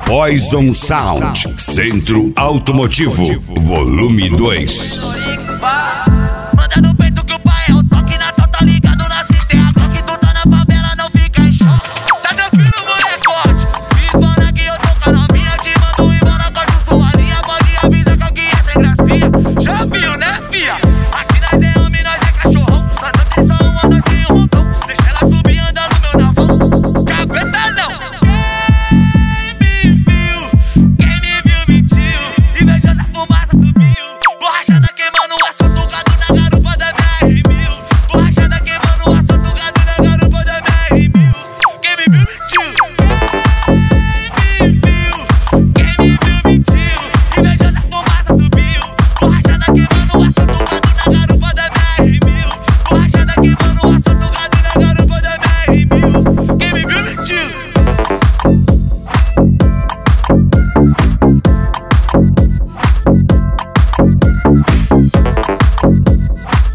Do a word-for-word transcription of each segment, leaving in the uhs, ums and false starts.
Poison Sound, Centro Automotivo, volume dois. Manda no peito que o pai é o toque na tota ligado na cita. É agora que tu tá na favela, não fica em choque. Tá tranquilo, molecote? Se espana que eu tô com a novinha, te mando embora, corto sua linha. Pode avisar que alguém é sem gracinha. Já viu, né, fia? Aqui nós é homem, nós é cachorrão. Nós não tem só uma, nós tem um montão. Deixa ela subir andando no meu navão. Cagueta não. Quem me viu, quem me viu mentiu. Invejosa fumaça subiu. Borrachada queimando o asfalto, gado na garupa da M R mil. Borrachada queimando o asfalto, gado na garupa da M R mil. Quem me viu mentiu. Quem me viu, quem me viu mentiu. Invejosa fumaça subiu. Borrachada queimando o asfalto, gado na garupa da M R mil. Borrachada queimando o asfalto, gado na garupa da M R mil. Quem me viu mentiu.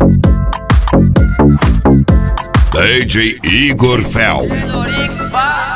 D J Igor Fel. Lorico,